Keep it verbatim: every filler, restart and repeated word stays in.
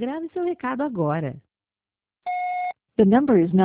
Grave seu recado agora. The number is not